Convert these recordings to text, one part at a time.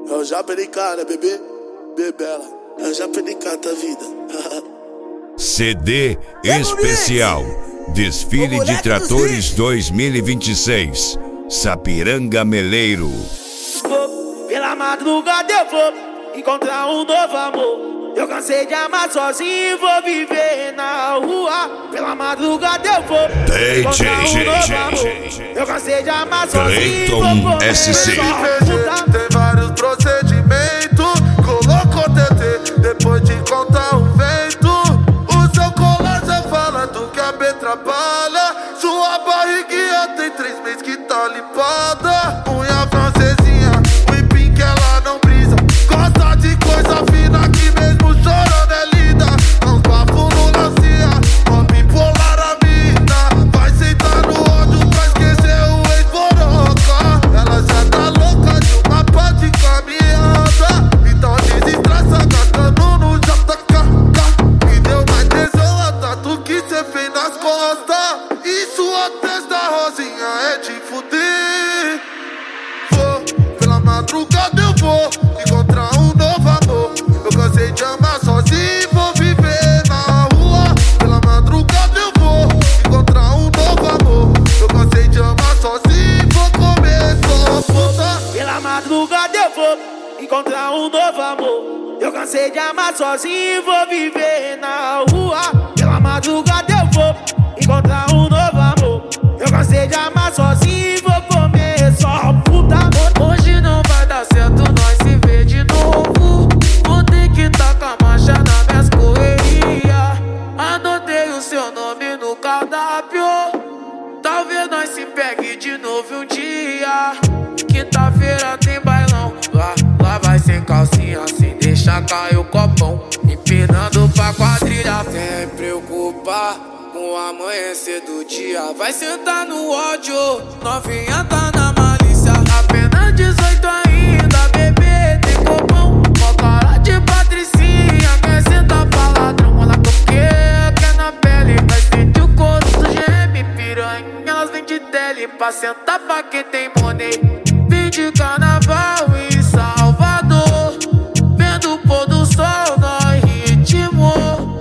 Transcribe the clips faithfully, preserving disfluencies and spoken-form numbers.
É o Japericá, né, bebê? Bebela. É o Japericá da vida. C D especial Desfile de Tratores dois mil e vinte e seis, Sapiranga Meleiro. Pela madrugada eu vou encontrar um novo amor. Eu cansei de amar sozinho, vou viver na rua. Pela madrugada eu vou encontrar um novo amor. Eu cansei de amar sozinho, vou comer S C. Tem vários procedimentos, colocou T T depois de contar o vento. O seu colar já fala do que a B trabalha. Sua barriguinha tem três meses que tá limpada. Unha francesinha, whipping que ela não brisa. Gosta de coisa fina que mesmo chorando é linda. Não bafo no lancia, ó bipolar a mina. Vai sentar no ódio pra esquecer o ex-boroca. Ela já tá louca de uma pá de caminhada. Então desestressa gastando no J K K. E deu mais tesão a tatu que cê fez nas costas. E sua testa rosinha é de fuder. Vou, pela madrugada eu vou encontrar um novo amor. Eu cansei de amar sozinho, vou viver na rua. Pela madrugada eu vou encontrar um novo amor. Eu cansei de amar sozinho, vou comer só puta. Pela madrugada eu vou encontrar um novo amor. Eu cansei de amar sozinho, vou viver na rua. Pela madrugada eu vou encontrar um novo amor. Eu cansei de amar sozinho, vou comer só puta. Hoje não vai dar certo, nós se vê de novo. Vou ter que tacar marcha nas minhas correrias. Anotei o seu nome no cardápio. Talvez nós se pegue de novo um dia. Quinta-feira tem bailão. Lá, lá vai sem calcinha, sem deixar cair o copão. Empinando pra quadrilha, sem preocupar com o amanhecer do dia. Vai sentar no ódio, novinha tá na malícia. Apenas dezoito ainda, bebê tem copão. Mó cara de patricinha, quer sentar pra ladrão. Ela quer, quer na pele, vai sentir o couro do geme. Piranha, elas vêm de tele pra sentar pra quem tem money. Vim de carnaval em Salvador, vendo o pôr do sol no ritmo.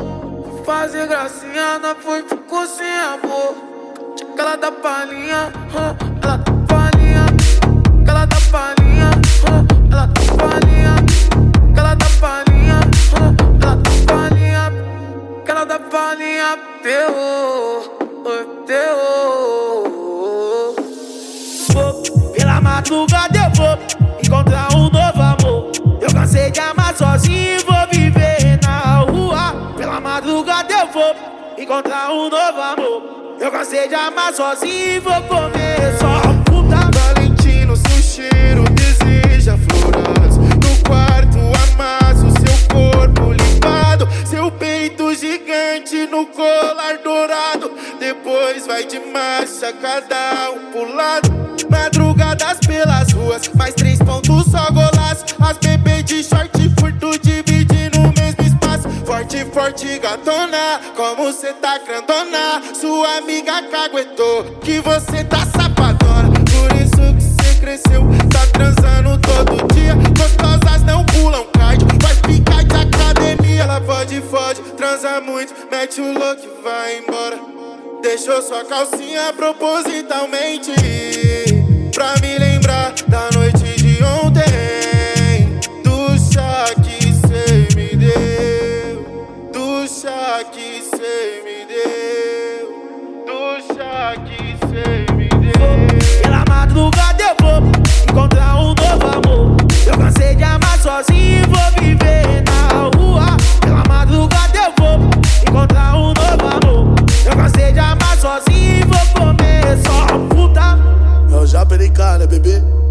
Fazer gracinha, não foi, ficou sem amor. Ela dá palhinha, ela dá palhinha. Ela dá palhinha, ela dá palhinha. Ela dá palhinha, ela dá palhinha. Ela dá palhinha, terror, terror. Vou, pela madrugada eu vou encontrar um novo amor. Eu cansei de amar sozinho, vou viver na rua. Pela madrugada eu vou encontrar um novo amor. Eu cansei de amar sozinho, vou comer só puta. Valentino, seu cheiro deseja florais. No quarto amasso, seu corpo limpado. Seu peito gigante no colar dourado. Depois vai de marcha, cada um pro lado. Madrugadas pelas ruas, mais três pontos só golaço. As bebês de short curto dividindo o mesmo espaço. Forte, forte gatona, como cê tá grandona. Sua amiga caguetou que você tá safadona. Por isso que cê cresceu, tá transando todo dia. Gostosas não pulam cardio, faz picar de academia. Ela pode, fode, transa muito, mete o louco e vai embora. Deixou sua calcinha propositalmente pra me lembrar da noite de ontem. Do chá que cê me deu, do chá que cê me deu, do chá que cê me deu. Pela madrugada eu vou encontrar um novo amor. Eu cansei de amar sozinho, vou viver na rua. Pela madrugada eu vou encontrar um novo amor. Eu cansei de amar sozinho, vou comer só puta. É o Japericá, né, bebê?